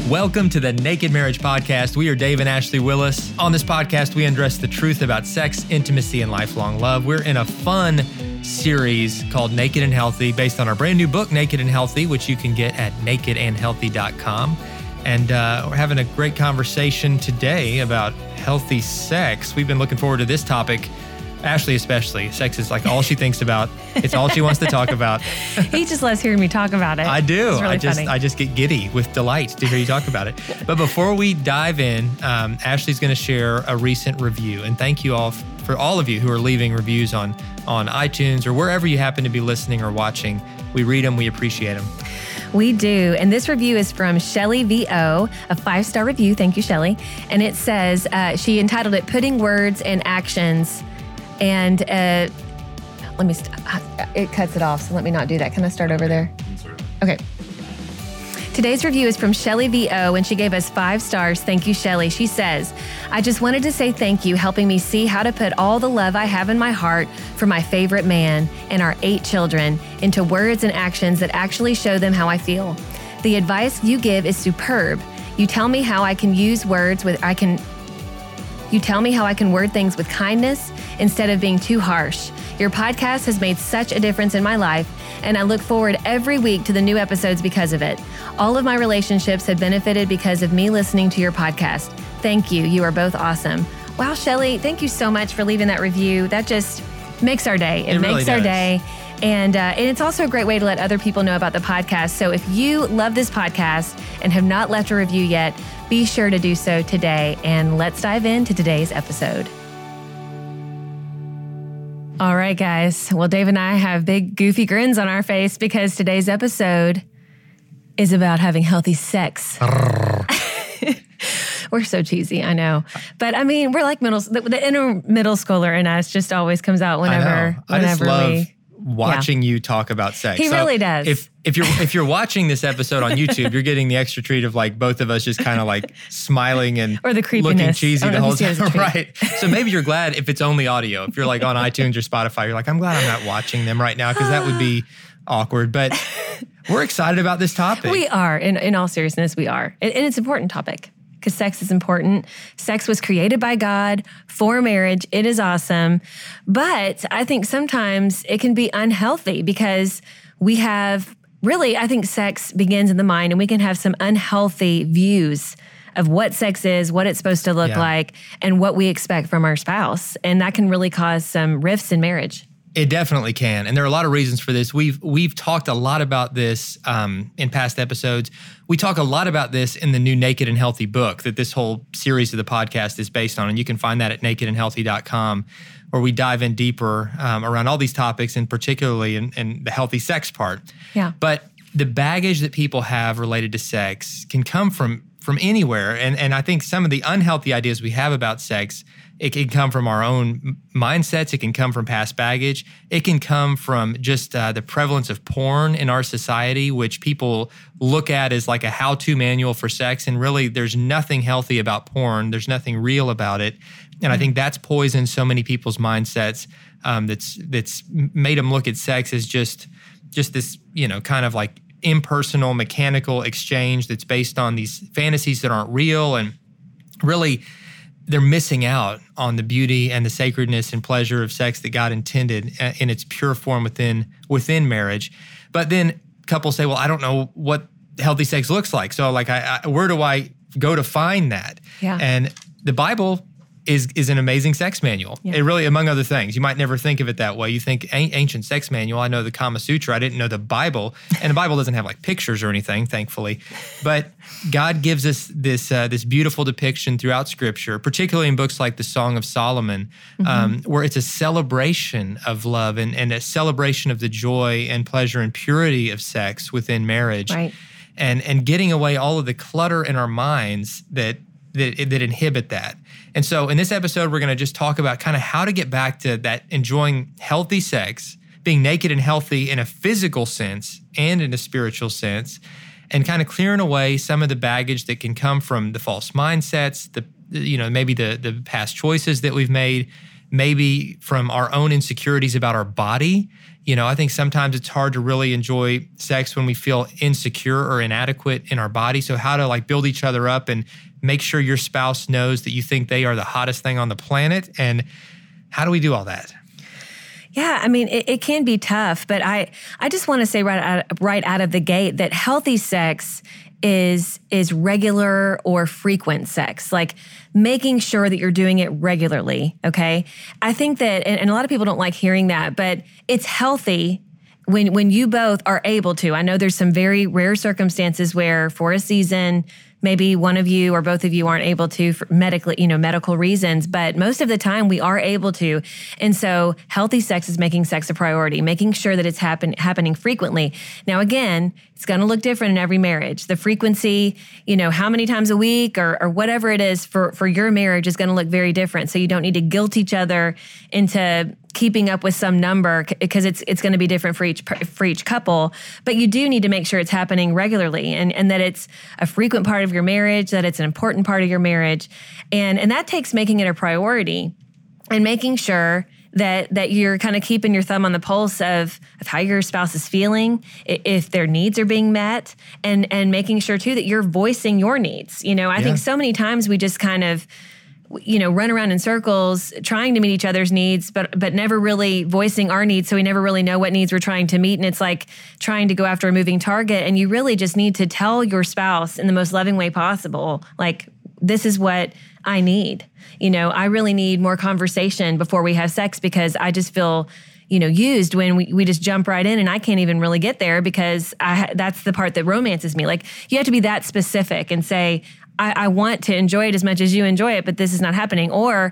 Welcome to the Naked Marriage Podcast. We are Dave and Ashley Willis. On this podcast, we address the truth about sex, intimacy, and lifelong love. We're in a fun series called Naked and Healthy, based on our brand new book, Naked and Healthy, which you can get at nakedandhealthy.com. And we're having a great conversation today about healthy sex. We've been looking forward to this topic. Ashley especially. Sex is like all she thinks about. It's all she wants to talk about. He just loves hearing me talk about it. I do. It's really funny. I just get giddy with delight to hear you talk about it. But before we dive in, Ashley's going to share a recent review. And thank you all for all of you who are leaving reviews on iTunes or wherever you happen to be listening or watching. We read them. We appreciate them. We do. And this review is from Shelly VO, a 5-star review. Thank you, Shelly. And it says, she entitled it, Putting Words and Actions. And it cuts it off, so let me not do that. Can I start over there? Okay. Today's review is from Shelly VO, and she gave us 5 stars. Thank you, Shelly. She says, I just wanted to say thank you, helping me see how to put all the love I have in my heart for my favorite man and our 8 children into words and actions that actually show them how I feel. The advice you give is superb. You tell me how I can word things with kindness instead of being too harsh. Your podcast has made such a difference in my life, and I look forward every week to the new episodes because of it. All of my relationships have benefited because of me listening to your podcast. Thank you. You are both awesome. Wow, Shelly, thank you so much for leaving that review. That just makes our day. It makes our day. And it's also a great way to let other people know about the podcast. So if you love this podcast and have not left a review yet, be sure to do so today. And let's dive into today's episode. All right, guys. Well, Dave and I have big goofy grins on our face because today's episode is about having healthy sex. We're so cheesy, I know. But I mean, we're like the inner middle schooler in us just always comes out whenever I just love watching you talk about sex. He really does. If you're watching this episode on YouTube, you're getting the extra treat of like both of us just kind of like smiling and or the creepiness. Looking cheesy the whole time. Right. So maybe you're glad if it's only audio. If you're like on iTunes or Spotify, you're like, I'm glad I'm not watching them right now because that would be awkward. But we're excited about this topic. We are. In all seriousness, we are. And it's an important topic. Because sex is important. Sex was created by God for marriage. It is awesome. But I think sometimes it can be unhealthy because I think sex begins in the mind, and we can have some unhealthy views of what sex is, what it's supposed to look like, and what we expect from our spouse. And that can really cause some rifts in marriage. It definitely can. And there are a lot of reasons for this. We've talked a lot about this in past episodes. We talk a lot about this in the new Naked and Healthy book that this whole series of the podcast is based on. And you can find that at nakedandhealthy.com, where we dive in deeper around all these topics, and particularly in the healthy sex part. Yeah. But the baggage that people have related to sex can come from anywhere. And I think some of the unhealthy ideas we have about sex, it can come from our own mindsets. It can come from past baggage. It can come from just the prevalence of porn in our society, which people look at as like a how-to manual for sex. And really, there's nothing healthy about porn. There's nothing real about it. And I think that's poisoned so many people's mindsets. That's made them look at sex as just this, kind of like impersonal, mechanical exchange that's based on these fantasies that aren't real. And really, they're missing out on the beauty and the sacredness and pleasure of sex that God intended in its pure form within marriage. But then couples say, well, I don't know what healthy sex looks like. So like, where do I go to find that? Yeah. And the Bible is an amazing sex manual. Yeah. It really, among other things, you might never think of it that way. You think ancient sex manual. I know the Kama Sutra. I didn't know the Bible, and the Bible doesn't have like pictures or anything, thankfully. But God gives us this beautiful depiction throughout Scripture, particularly in books like the Song of Solomon, where it's a celebration of love and a celebration of the joy and pleasure and purity of sex within marriage, right? And getting away all of the clutter in our minds that inhibit that. And so in this episode, we're going to just talk about kind of how to get back to that enjoying healthy sex, being naked and healthy in a physical sense and in a spiritual sense, and kind of clearing away some of the baggage that can come from the false mindsets, maybe the past choices that we've made, maybe from our own insecurities about our body. I think sometimes it's hard to really enjoy sex when we feel insecure or inadequate in our body. So how to build each other up and make sure your spouse knows that you think they are the hottest thing on the planet. And how do we do all that? Yeah, I mean, it can be tough, but I just want to say right out of the gate that healthy sex is regular or frequent sex, like making sure that you're doing it regularly, okay? I think that, and a lot of people don't like hearing that, but it's healthy when you both are able to. I know there's some very rare circumstances where for a season, maybe one of you or both of you aren't able to for medical reasons, but most of the time we are able to. And so healthy sex is making sex a priority, making sure that it's happening frequently. Now, again, it's going to look different in every marriage. The frequency, how many times a week or whatever it is for your marriage is going to look very different. So you don't need to guilt each other into keeping up with some number because it's going to be different for each couple. But you do need to make sure it's happening regularly and that it's a frequent part of your marriage, that it's an important part of your marriage. And that takes making it a priority and making sure that you're kind of keeping your thumb on the pulse of how your spouse is feeling, if their needs are being met, and making sure too that you're voicing your needs. I think so many times we just kind of run around in circles trying to meet each other's needs, but never really voicing our needs. So we never really know what needs we're trying to meet. And it's like trying to go after a moving target. And you really just need to tell your spouse in the most loving way possible, like, this is what I need. I really need more conversation before we have sex because I just feel, used when we just jump right in and I can't even really get there because that's the part that romances me. Like, you have to be that specific and say, I want to enjoy it as much as you enjoy it, but this is not happening. Or,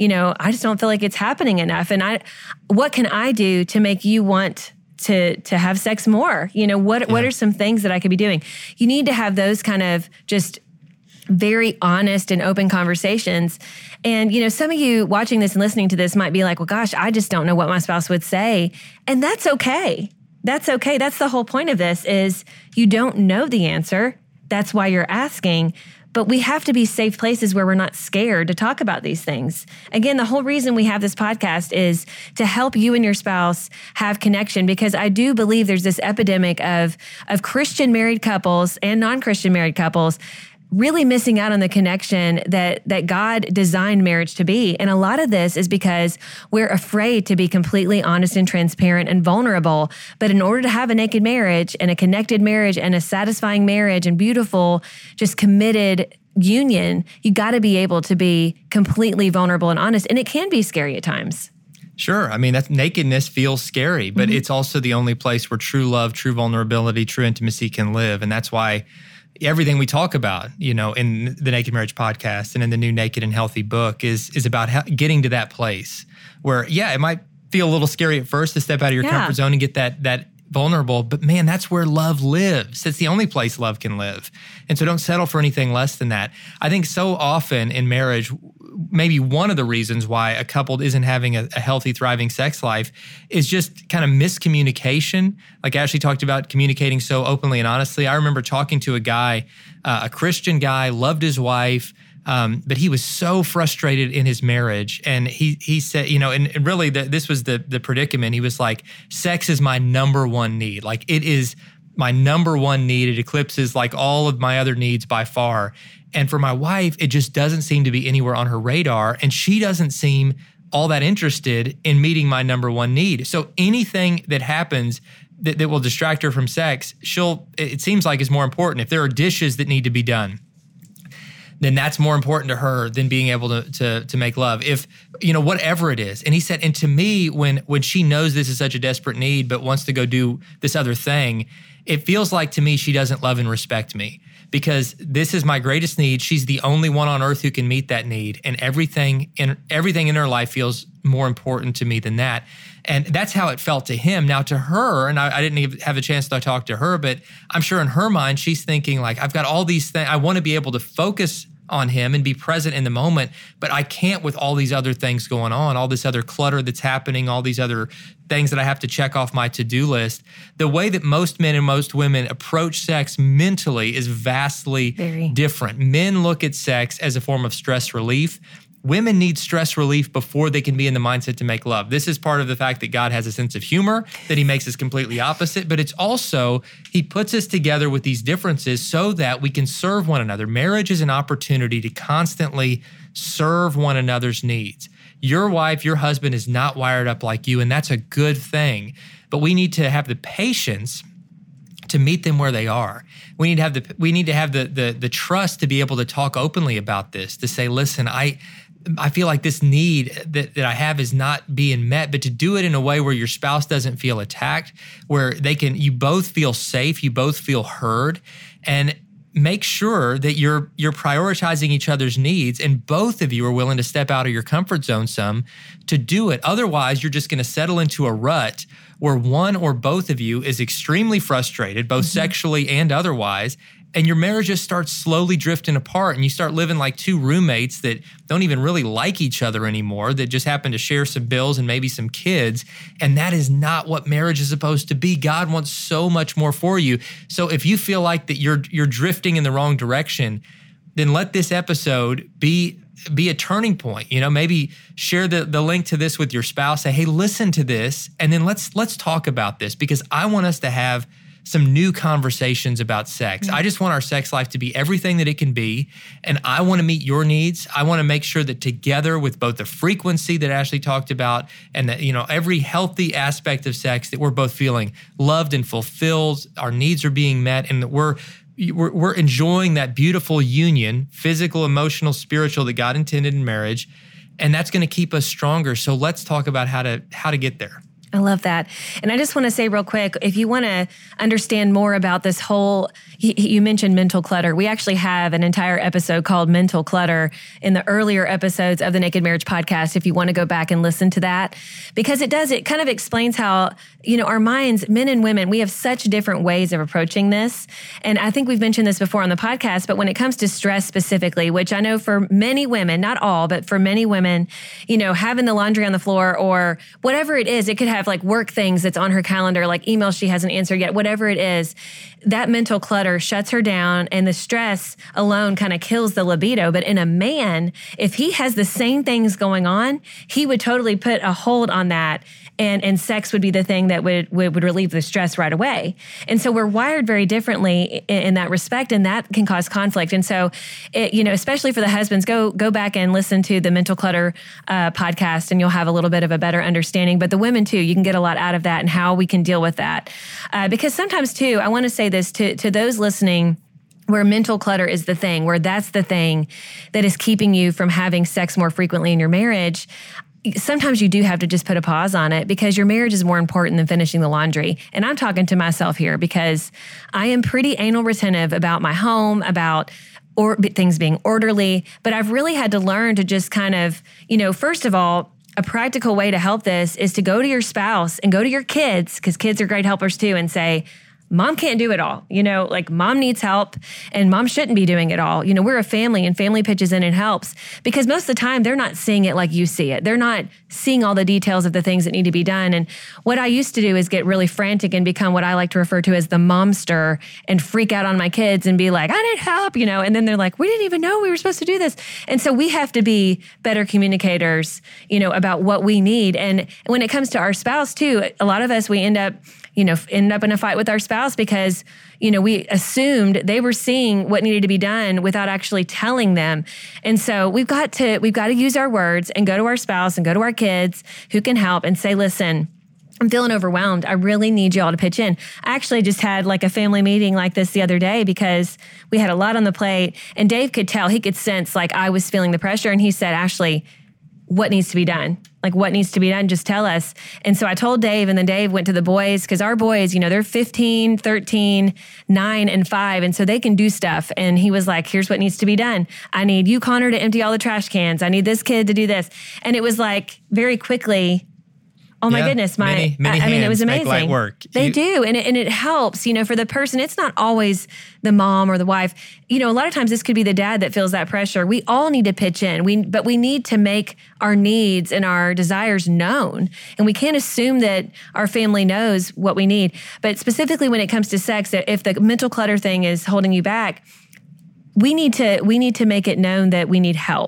I just don't feel like it's happening enough. And what can I do to make you want to have sex more? What are some things that I could be doing? You need to have those kind of just very honest and open conversations. And, some of you watching this and listening to this might be like, well, gosh, I just don't know what my spouse would say. And that's okay. That's okay. That's the whole point of this is you don't know the answer. That's why you're asking. But we have to be safe places where we're not scared to talk about these things. Again, the whole reason we have this podcast is to help you and your spouse have connection, because I do believe there's this epidemic of Christian married couples and non-Christian married couples really missing out on the connection that God designed marriage to be. And a lot of this is because we're afraid to be completely honest and transparent and vulnerable. But in order to have a naked marriage and a connected marriage and a satisfying marriage and beautiful, just committed union, you got to be able to be completely vulnerable and honest. And it can be scary at times. Sure. I mean, that nakedness feels scary, but it's also the only place where true love, true vulnerability, true intimacy can live. And that's why everything we talk about, in the Naked Marriage podcast and in the new Naked and Healthy book is about getting to that place where, it might feel a little scary at first to step out of your comfort zone and get that vulnerable, but man, that's where love lives. It's the only place love can live. And so don't settle for anything less than that. I think so often in marriage, maybe one of the reasons why a couple isn't having a healthy, thriving sex life is just kind of miscommunication. Like Ashley talked about communicating so openly and honestly. I remember talking to a guy, a Christian guy, loved his wife, but he was so frustrated in his marriage. And he said, and really this was the predicament. He was like, sex is my number one need. Like, it is my number one need. It eclipses like all of my other needs by far. And for my wife, it just doesn't seem to be anywhere on her radar. And she doesn't seem all that interested in meeting my number one need. So anything that happens that will distract her from sex, it seems like is more important. If there are dishes that need to be done, then that's more important to her than being able to make love. If, whatever it is. And he said, and to me, when she knows this is such a desperate need, but wants to go do this other thing, it feels like to me, she doesn't love and respect me, because this is my greatest need. She's the only one on earth who can meet that need. And everything in her life feels more important to me than that. And that's how it felt to him. Now to her, and I didn't even have a chance to talk to her, but I'm sure in her mind, she's thinking like, I've got all these things. I want to be able to focus on him and be present in the moment, but I can't with all these other things going on, all this other clutter that's happening, all these other things that I have to check off my to-do list. The way that most men and most women approach sex mentally is vastly different. Men look at sex as a form of stress relief. Women need stress relief before they can be in the mindset to make love. This is part of the fact that God has a sense of humor, that he makes us completely opposite, but it's also, he puts us together with these differences so that we can serve one another. Marriage is an opportunity to constantly serve one another's needs. Your wife, your husband is not wired up like you, and that's a good thing. But we need to have the patience to meet them where they are. We need to have the trust to be able to talk openly about this, to say, listen, I feel like this need that I have is not being met, but to do it in a way where your spouse doesn't feel attacked, where you both feel safe, you both feel heard, and make sure that you're prioritizing each other's needs, and both of you are willing to step out of your comfort zone some to do it. Otherwise, you're just going to settle into a rut where one or both of you is extremely frustrated, both sexually and otherwise, and your marriage just starts slowly drifting apart, and you start living like two roommates that don't even really like each other anymore, that just happen to share some bills and maybe some kids. And that is not what marriage is supposed to be. God wants so much more for you. So if you feel like that you're drifting in the wrong direction, then let this episode be a turning point. Maybe share the link to this with your spouse. Say, hey, listen to this, and then let's talk about this, because I want us to have some new conversations about sex. I just want our sex life to be everything that it can be, and I want to meet your needs. I want to make sure that together with both the frequency that Ashley talked about and that, every healthy aspect of sex, that we're both feeling loved and fulfilled, our needs are being met, and that we're enjoying that beautiful union, physical, emotional, spiritual, that God intended in marriage, and that's going to keep us stronger. So let's talk about how to get there. I love that. And I just want to say real quick, if you want to understand more about this whole, you mentioned mental clutter. We actually have an entire episode called Mental Clutter in the earlier episodes of the Naked Marriage Podcast, if you want to go back and listen to that, because it kind of explains how, our minds, men and women, we have such different ways of approaching this. And I think we've mentioned this before on the podcast, but when it comes to stress specifically, which I know for many women, not all, but for many women, having the laundry on the floor or whatever it is, it could have like work things that's on her calendar, like emails she hasn't answered yet, whatever it is, that mental clutter shuts her down, and the stress alone kind of kills the libido. But in a man, if he has the same things going on, he would totally put a hold on that, and sex would be the thing that would relieve the stress right away. And so we're wired very differently in that respect, and that can cause conflict. And so, especially for the husbands, go back and listen to the Mental Clutter podcast, and you'll have a little bit of a better understanding. But the women too, you can get a lot out of that and how we can deal with that. Because sometimes too, I want to say this to those listening, where mental clutter is the thing, where that's the thing that is keeping you from having sex more frequently in your marriage. Sometimes you do have to just put a pause on it, because your marriage is more important than finishing the laundry. And I'm talking to myself here, because I am pretty anal retentive about my home, about things being orderly. But I've really had to learn to just kind of, first of all, a practical way to help this is to go to your spouse and go to your kids, because kids are great helpers too, and say, Mom can't do it all. Like mom needs help, and mom shouldn't be doing it all. We're a family, and family pitches in and helps, because most of the time they're not seeing it like you see it. They're not seeing all the details of the things that need to be done. And what I used to do is get really frantic and become what I like to refer to as the momster, and freak out on my kids and be like, I need help, and then they're like, we didn't even know we were supposed to do this. And so we have to be better communicators, about what we need. And when it comes to our spouse too, a lot of us, we end up in a fight with our spouse because, we assumed they were seeing what needed to be done without actually telling them. And so we've got to use our words and go to our spouse and go to our kids who can help and say, listen, I'm feeling overwhelmed. I really need you all to pitch in. I actually just had like a family meeting like this the other day, because we had a lot on the plate, and Dave could tell, he could sense like I was feeling the pressure. And he said, Ashley, what needs to be done? Like, what needs to be done? Just tell us. And so I told Dave, and then Dave went to the boys, because our boys, they're 15, 13, 9, and 5. And so they can do stuff. And he was like, here's what needs to be done. I need you, Connor, to empty all the trash cans. I need this kid to do this. And it was like very quickly, oh my goodness, many hands it was amazing. Make light work. They do. And it helps, for the person. It's not always the mom or the wife. A lot of times this could be the dad that feels that pressure. We all need to pitch in. But we need to make our needs and our desires known. And we can't assume that our family knows what we need. But specifically when it comes to sex, if the mental clutter thing is holding you back, we need to make it known that we need help.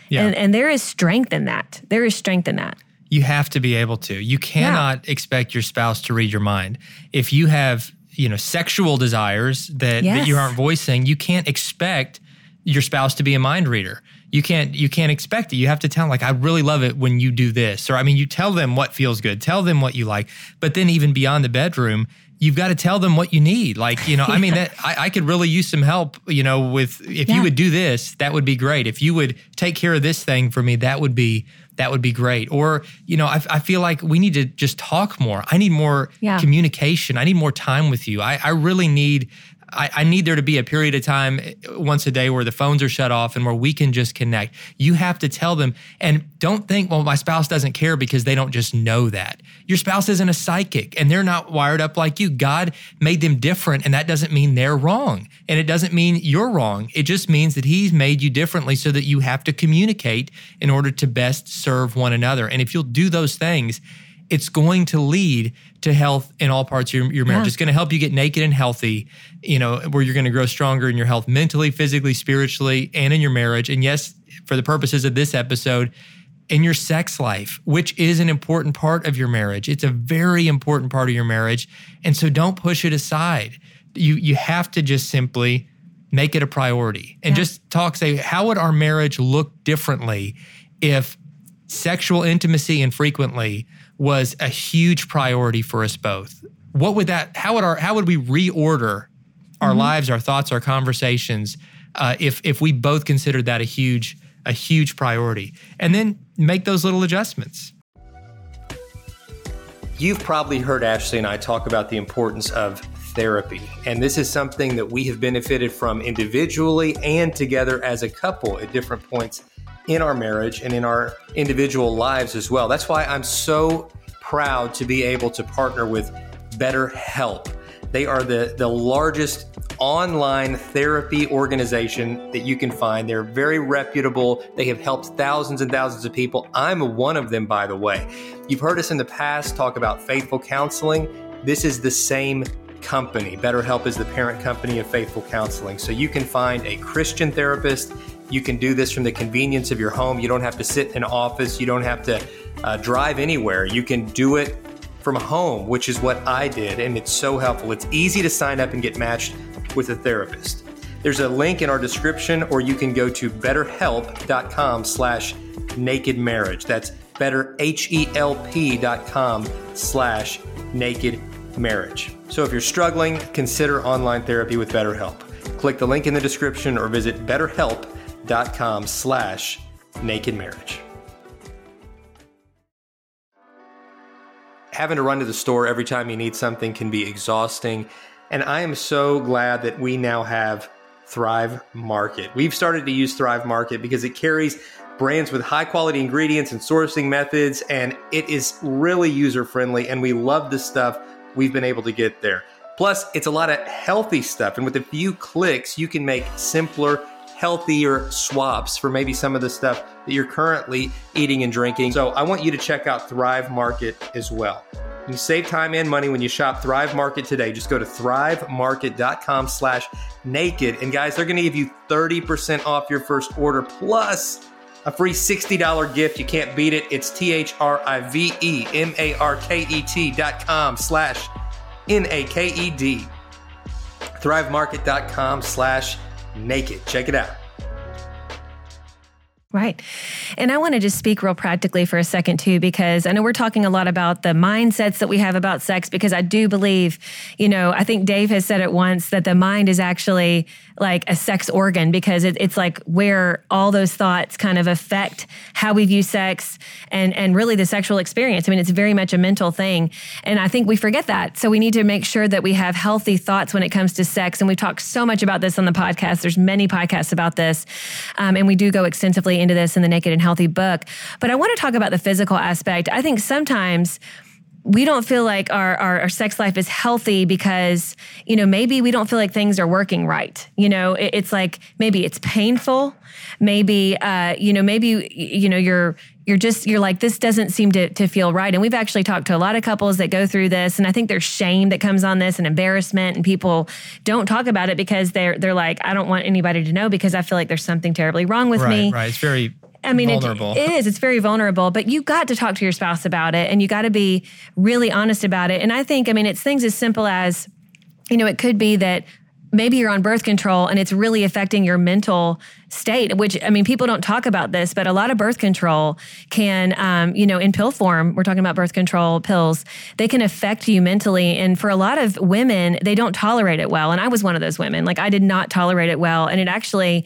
Yeah. And there is strength in that. There is strength in that. You have to be able to. You cannot expect your spouse to read your mind. If you have, sexual desires that you aren't voicing, you can't expect your spouse to be a mind reader. You can't expect it. You have to tell them, like, I really love it when you do this. Or, you tell them what feels good. Tell them what you like. But then even beyond the bedroom, you've got to tell them what you need. Like, that I could really use some help, with, if you would do this, that would be great. If you would take care of this thing for me, that would be great. Or, I feel like we need to just talk more. I need more communication. I need more time with you. I really need, I need there to be a period of time once a day where the phones are shut off and where we can just connect. You have to tell them, and don't think, well, my spouse doesn't care because they don't just know that. Your spouse isn't a psychic and they're not wired up like you. God made them different, and that doesn't mean they're wrong. And it doesn't mean you're wrong. It just means that He's made you differently so that you have to communicate in order to best serve one another. And if you'll do those things, it's going to lead to health in all parts of your marriage. It's going to help you get naked and healthy, where you're going to grow stronger in your health mentally, physically, spiritually, and in your marriage. And yes, for the purposes of this episode, in your sex life, which is an important part of your marriage. It's a very important part of your marriage. And so don't push it aside. You have to just simply make it a priority and just say, how would our marriage look differently if sexual intimacy and frequently was a huge priority for us both? How would we reorder our lives, our thoughts, our conversations, if we both considered that a huge priority? And then make those little adjustments. You've probably heard Ashley and I talk about the importance of therapy. And this is something that we have benefited from individually and together as a couple at different points in our marriage and in our individual lives as well. That's why I'm so proud to be able to partner with BetterHelp. They are the largest online therapy organization that you can find. They're very reputable. They have helped thousands and thousands of people. I'm one of them, by the way. You've heard us in the past talk about Faithful Counseling. This is the same company. BetterHelp is the parent company of Faithful Counseling. So you can find a Christian therapist. You can do this from the convenience of your home. You don't have to sit in an office. You don't have to drive anywhere. You can do it from home, which is what I did, and it's so helpful. It's easy to sign up and get matched with a therapist. There's a link in our description, or you can go to betterhelp.com/nakedmarriage. That's betterhelp.com/nakedmarriage. So if you're struggling, consider online therapy with BetterHelp. Click the link in the description or visit betterhelp.com/nakedmarriage. Having to run to the store every time you need something can be exhausting. And I am so glad that we now have Thrive Market. We've started to use Thrive Market because it carries brands with high quality ingredients and sourcing methods, and it is really user friendly, and we love the stuff we've been able to get there. Plus, it's a lot of healthy stuff, and with a few clicks, you can make simpler, healthier swaps for maybe some of the stuff that you're currently eating and drinking. So I want you to check out Thrive Market as well. You save time and money when you shop Thrive Market today. Just go to thrivemarket.com/naked. And guys, they're going to give you 30% off your first order plus a free $60 gift. You can't beat it. It's thrivemarket.com/naked. thrivemarket.com/naked. Check it out. Right. And I want to just speak real practically for a second too, because I know we're talking a lot about the mindsets that we have about sex, because I do believe, I think Dave has said it once, that the mind is actually like a sex organ, because it's like where all those thoughts kind of affect how we view sex and really the sexual experience. I mean, it's very much a mental thing. And I think we forget that. So we need to make sure that we have healthy thoughts when it comes to sex. And we talk so much about this on the podcast. There's many podcasts about this. And we do go extensively into this in the Naked and Healthy book. But I want to talk about the physical aspect. I think sometimes we don't feel like our sex life is healthy because, maybe we don't feel like things are working right. It's like, maybe it's painful. Maybe, you're like, this doesn't seem to feel right. And we've actually talked to a lot of couples that go through this. And I think there's shame that comes on this and embarrassment, and people don't talk about it because they're like, I don't want anybody to know because I feel like there's something terribly wrong with me. Right. It's very I mean, vulnerable. It is. It's very vulnerable, but you got to talk to your spouse about it, and you got to be really honest about it. And I think, it's things as simple as, it could be that maybe you're on birth control and it's really affecting your mental state, which, people don't talk about this, but a lot of birth control can, in pill form, we're talking about birth control pills, they can affect you mentally. And for a lot of women, they don't tolerate it well. And I was one of those women. Like, I did not tolerate it well. And it actually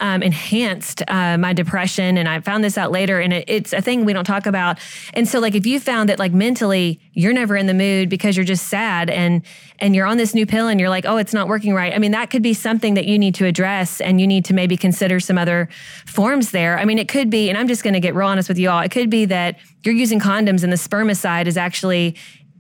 enhanced my depression. And I found this out later, and it's a thing we don't talk about. And so, like, if you found that, like, mentally, you're never in the mood because you're just sad and you're on this new pill and you're like, oh, it's not working right. That could be something that you need to address, and you need to maybe consider some other forms there. It could be, and I'm just going to get real honest with you all, it could be that you're using condoms and the spermicide is actually,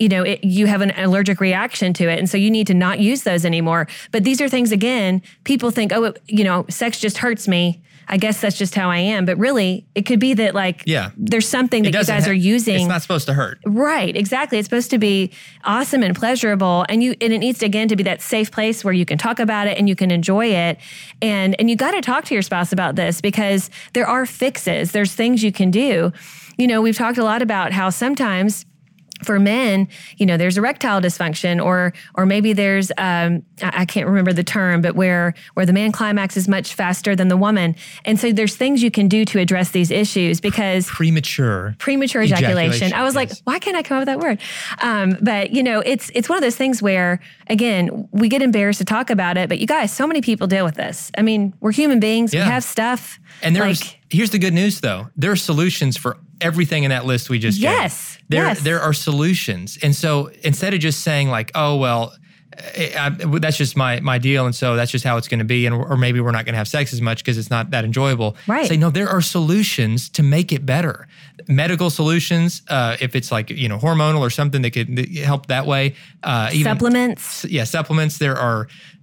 you have an allergic reaction to it. And so you need to not use those anymore. But these are things, again, people think, oh, sex just hurts me. I guess that's just how I am. But really, it could be that, like, there's something that you guys are using. It's not supposed to hurt. Right, exactly. It's supposed to be awesome and pleasurable. And it needs to, again, to be that safe place where you can talk about it and you can enjoy it. And you got to talk to your spouse about this, because there are fixes. There's things you can do. We've talked a lot about how sometimes for men, there's erectile dysfunction, or maybe there's, I can't remember the term, but where the man climaxes much faster than the woman. And so there's things you can do to address these issues, because premature ejaculation. I was like, why can't I come up with that word? But it's one of those things where, again, we get embarrassed to talk about it, but you guys, so many people deal with this. We're human beings. Yeah. We have stuff. And here's the good news, though. There are solutions for everything in that list we just gave. There are solutions. And so instead of just saying, like, oh, well, that's just my deal, and so that's just how it's going to be, or maybe we're not going to have sex as much because it's not that enjoyable. Right. Say, no, there are solutions to make it better. Medical solutions, if it's like, hormonal or something that could help that way. Even supplements. Yeah, supplements. There are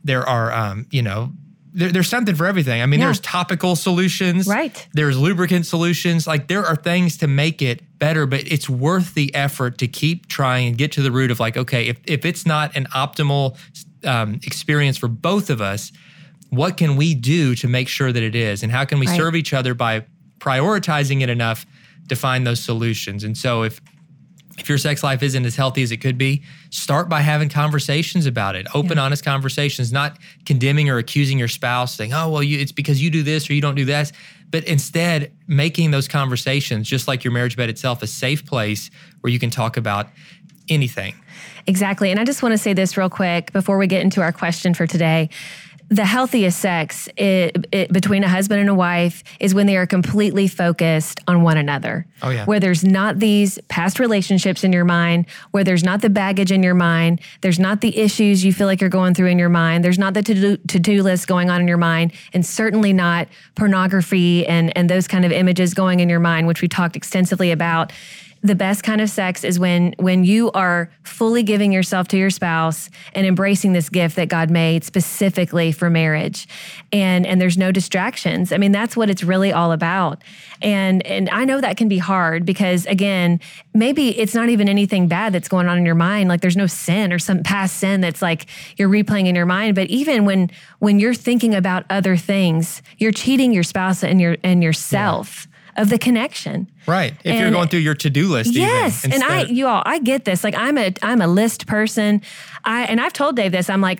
there's something for everything. There's topical solutions. Right. There's lubricant solutions. Like, there are things to make it better, but it's worth the effort to keep trying and get to the root of, like, okay, if it's not an optimal experience for both of us, what can we do to make sure that it is? And how can we serve each other by prioritizing it enough to find those solutions? And so if your sex life isn't as healthy as it could be, start by having conversations about it. Open, honest conversations, not condemning or accusing your spouse, saying, oh, well, it's because you do this or you don't do that. But instead, making those conversations, just like your marriage bed itself, a safe place where you can talk about anything. Exactly. And I just want to say this real quick before we get into our question for today. The healthiest sex between a husband and a wife is when they are completely focused on one another. Oh, yeah. Where there's not these past relationships in your mind, where there's not the baggage in your mind, there's not the issues you feel like you're going through in your mind, there's not the to-do list going on in your mind, and certainly not pornography and those kind of images going in your mind, which we talked extensively about. The best kind of sex is when you are fully giving yourself to your spouse and embracing this gift that God made specifically for marriage. And there's no distractions. That's what it's really all about. And I know that can be hard because, again, maybe it's not even anything bad that's going on in your mind. Like, there's no sin or some past sin that's like you're replaying in your mind. But even when you're thinking about other things, you're cheating your spouse and yourself. Yeah. Of the connection. Right. If you're going through your to-do list. Yes. And I get this. Like, I'm a list person. I've told Dave this. I'm like,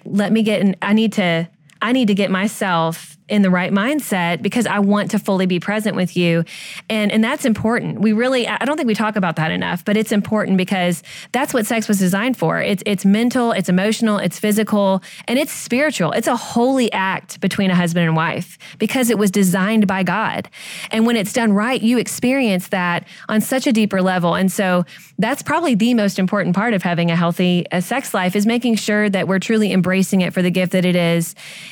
I need to get myself in the right mindset because I want to fully be present with you. And that's important. I don't think we talk about that enough, but it's important because that's what sex was designed for. It's mental, it's emotional, it's physical, and it's spiritual. It's a holy act between a husband and wife because it was designed by God. And when it's done right, you experience that on such a deeper level. And so that's probably the most important part of having a healthy sex life is making sure that we're truly embracing it for the gift that it is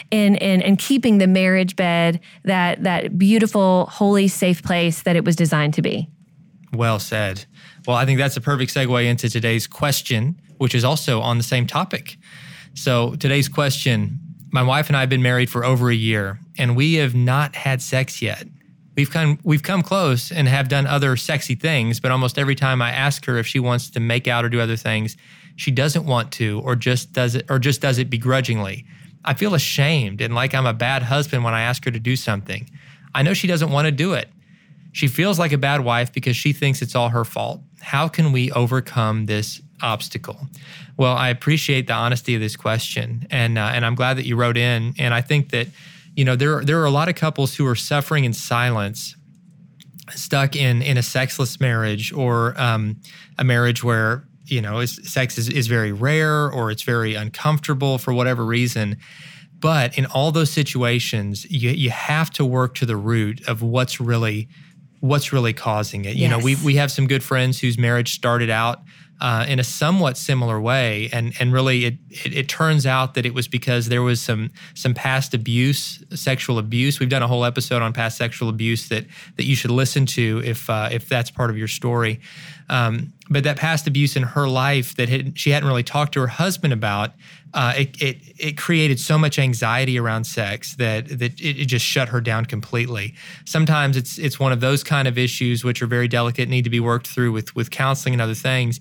and keeping the marriage bed that beautiful, holy, safe place that it was designed to be. Well said. Well, I think that's a perfect segue into today's question, which is also on the same topic. So today's question, my wife and I have been married for over a year, and we have not had sex yet. We've come close and have done other sexy things, but almost every time I ask her if she wants to make out or do other things, she doesn't want to or just does it begrudgingly. I feel ashamed and like I'm a bad husband when I ask her to do something. I know she doesn't want to do it. She feels like a bad wife because she thinks it's all her fault. How can we overcome this obstacle? Well, I appreciate the honesty of this question, and I'm glad that you wrote in. And I think that, there are a lot of couples who are suffering in silence, stuck in a sexless marriage, or a marriage where sex is very rare, or it's very uncomfortable for whatever reason. But in all those situations, you have to work to the root of what's really causing it. Yes. We have some good friends whose marriage started out in a somewhat similar way, and really it turns out that it was because there was some past abuse, sexual abuse. We've done a whole episode on past sexual abuse that you should listen to if that's part of your story. But that past abuse in her life that she hadn't really talked to her husband about, it created so much anxiety around sex that it just shut her down completely. Sometimes it's one of those kind of issues which are very delicate, need to be worked through with counseling and other things.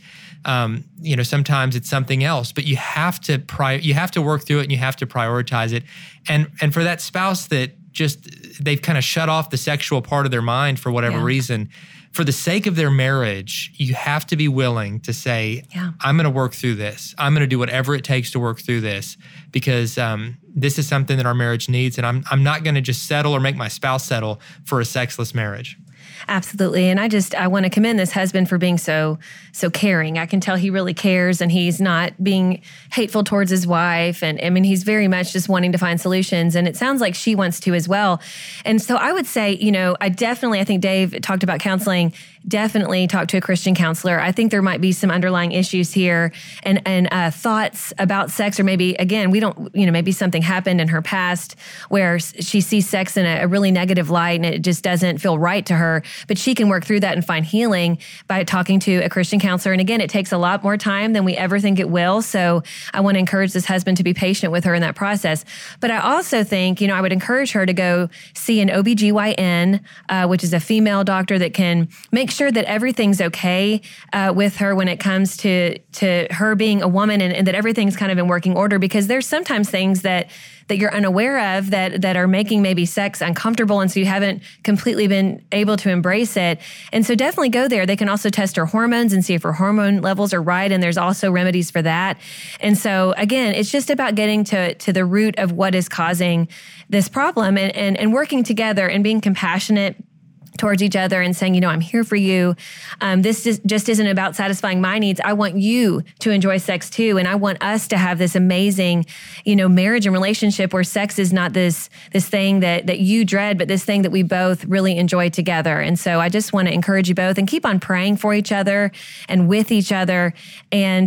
Sometimes it's something else, but you have to work through it, and you have to prioritize it. And for that spouse that they've kind of shut off the sexual part of their mind for whatever reason, for the sake of their marriage, you have to be willing to say, I'm going to work through this. I'm going to do whatever it takes to work through this, because this is something that our marriage needs. And I'm not going to just settle or make my spouse settle for a sexless marriage. Absolutely. And I want to commend this husband for being so caring. I can tell he really cares, and he's not being hateful towards his wife. And I mean, he's very much just wanting to find solutions. And it sounds like she wants to as well. And so I would say, I think Dave talked about counseling. Definitely talk to a Christian counselor. I think there might be some underlying issues here and thoughts about sex, or maybe, again, we don't, maybe something happened in her past where she sees sex in a really negative light and it just doesn't feel right to her. But she can work through that and find healing by talking to a Christian counselor. And again, it takes a lot more time than we ever think it will. So I want to encourage this husband to be patient with her in that process. But I also think, I would encourage her to go see an OBGYN, which is a female doctor that can make sure that everything's okay with her when it comes to her being a woman, and that everything's kind of in working order, because there's sometimes things that you're unaware of that are making maybe sex uncomfortable, and so you haven't completely been able to embrace it. And so definitely go there. They can also test her hormones and see if her hormone levels are right, and there's also remedies for that. And so again, it's just about getting to the root of what is causing this problem, and working together and being compassionate towards each other and saying, I'm here for you. This just isn't about satisfying my needs. I want you to enjoy sex too. And I want us to have this amazing, marriage and relationship where sex is not this thing that you dread, but this thing that we both really enjoy together. And so I just want to encourage you both, and keep on praying for each other and with each other, and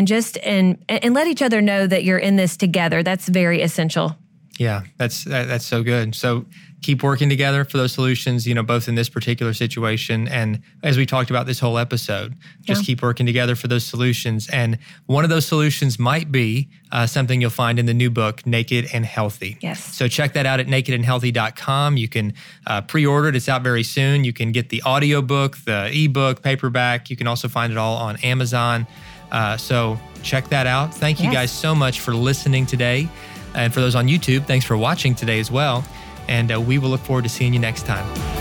let each other know that you're in this together. That's very essential. Yeah, that's so good. So keep working together for those solutions, both in this particular situation and as we talked about this whole episode. Just keep working together for those solutions. And one of those solutions might be something you'll find in the new book, Naked and Healthy. Yes. So check that out at nakedandhealthy.com. You can pre-order it. It's out very soon. You can get the audiobook, the ebook, paperback. You can also find it all on Amazon. So check that out. Thank you guys so much for listening today. And for those on YouTube, thanks for watching today as well. And we will look forward to seeing you next time.